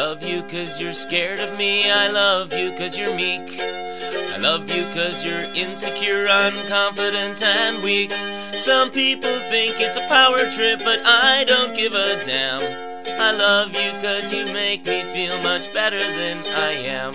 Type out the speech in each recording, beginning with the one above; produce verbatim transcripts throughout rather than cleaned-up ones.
love you cause you're scared of me. I love you cause you're meek. I love you cause you're insecure, unconfident, and weak. Some people think it's a power trip, but I don't give a damn. I love you cause you make me feel much better than I am.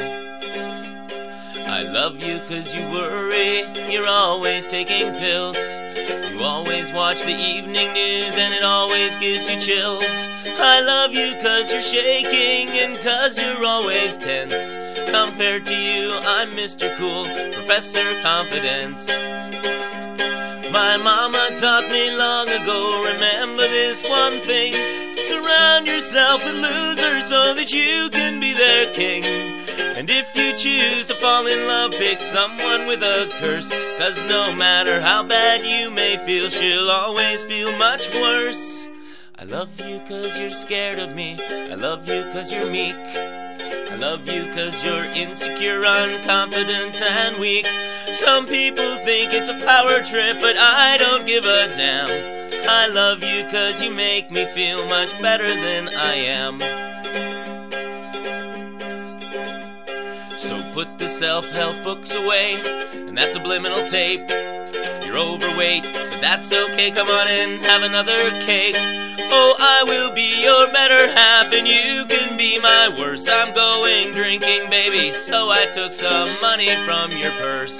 I love you cause you worry, you're always taking pills. You always watch the evening news and it always gives you chills. I love you cause you're shaking and cause you're always tense. Compared to you, I'm Mister Cool, Professor Confidence. My mama taught me long ago, remember this one thing: surround yourself with losers so that you can be their king. And if you choose to fall in love, pick someone with a curse, cause no matter how bad you may feel, she'll always feel much worse. I love you cause you're scared of me. I love you cause you're meek. I love you cause you're insecure, unconfident, and weak. Some people think it's a power trip, but I don't give a damn. I love you cause you make me feel much better than I am. So put the self-help books away, and that subliminal tape. You're overweight, but that's okay, come on in, have another cake. Oh, I will be your better half, and you can be my worst. I'm going drinking, baby, so I took some money from your purse.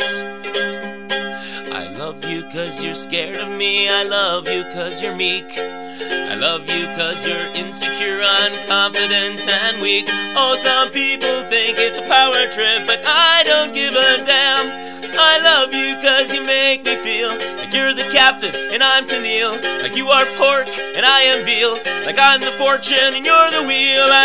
I love you cause you're scared of me. I love you cause you're meek. I love you cause you're insecure, unconfident, and weak. Oh, some people think it's a power trip, but I don't give a damn. I love you cause you make me feel like you're the captain and I'm Tennille, like you are pork and I am veal, like I'm the fortune and you're the wheel.